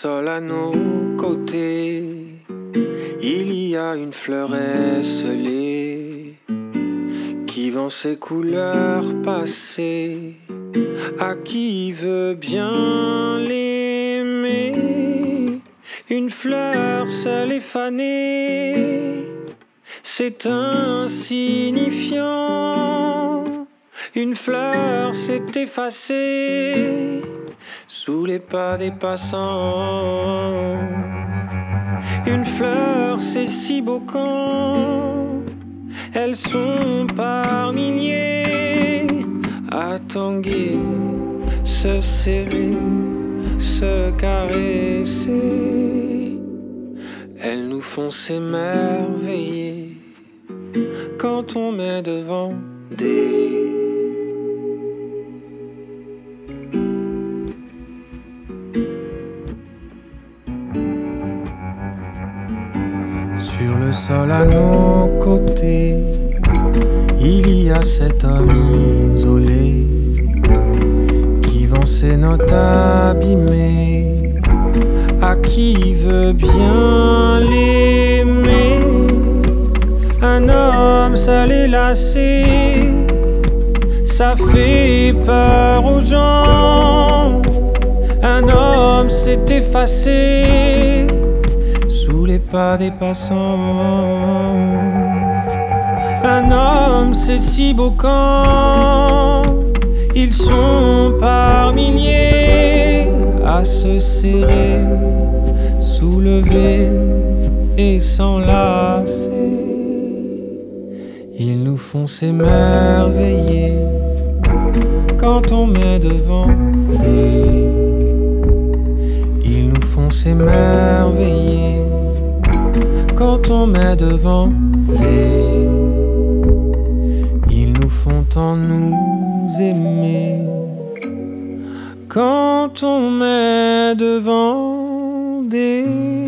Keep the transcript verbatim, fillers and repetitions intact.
sol à nos côtés, il y a une fleur esselée qui vend ses couleurs passées à qui veut bien l'aimer. Une fleur seule et fanée, c'est insignifiant. Une fleur s'est effacée sous les pas des passants. Une fleur, c'est si beau quand elles sont par milliers à tanguer, se serrer, se caresser. Elles nous font s'émerveiller quand on met devant des... Sur le sol à nos côtés, il y a cet homme isolé qui vend ses notes abîmées à qui veut bien l'aimer. Un homme seul et lassé, ça fait peur aux gens. Un homme s'est effacé sous les pas des passants. Un homme, c'est si beau quand ils sont par milliers à se serrer, soulever et s'enlacer. Ils nous font s'émerveiller quand on met devant des... Ils nous font s'émerveiller quand on met devant des... Ils nous font tant nous aimer quand on met devant des...